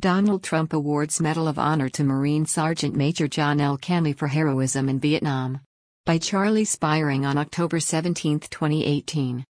Donald Trump awards Medal of Honor to Marine Sergeant Major John L. Canley for heroism in Vietnam. By Charlie Spiring on October 17, 2018.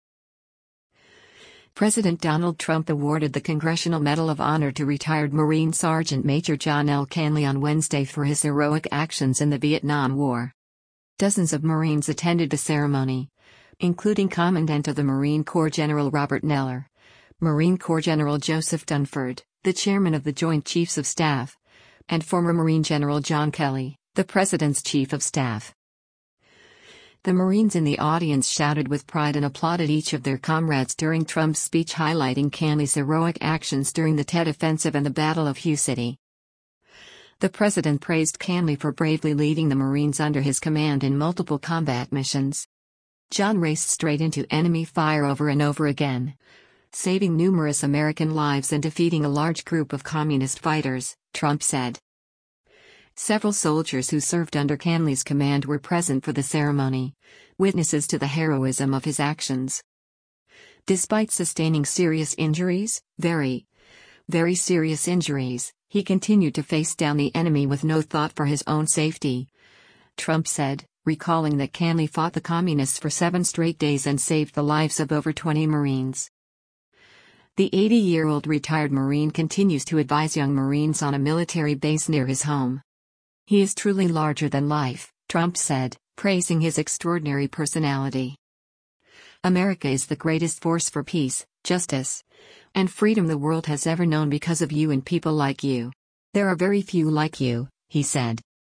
President Donald Trump awarded the Congressional Medal of Honor to retired Marine Sergeant Major John L. Canley on Wednesday for his heroic actions in the Vietnam War. Dozens of Marines attended the ceremony, including Commandant of the Marine Corps General Robert Neller, Marine Corps General Joseph Dunford, the Chairman of the Joint Chiefs of Staff, and former Marine General John Kelly, the President's Chief of Staff. The Marines in the audience shouted with pride and applauded each of their comrades during Trump's speech highlighting Canley's heroic actions during the Tet Offensive and the Battle of Hue City. The President praised Canley for bravely leading the Marines under his command in multiple combat missions. John raced straight into enemy fire over and over again, saving numerous American lives and defeating a large group of communist fighters, Trump said. Several soldiers who served under Canley's command were present for the ceremony, witnesses to the heroism of his actions. Despite sustaining serious injuries, very serious injuries, he continued to face down the enemy with no thought for his own safety, Trump said, recalling that Canley fought the communists for 7 straight days and saved the lives of over 20 Marines. The 80-year-old retired Marine continues to advise young Marines on a military base near his home. He is truly larger than life, Trump said, praising his extraordinary personality. America is the greatest force for peace, justice, and freedom the world has ever known because of you and people like you. There are very few like you, he said.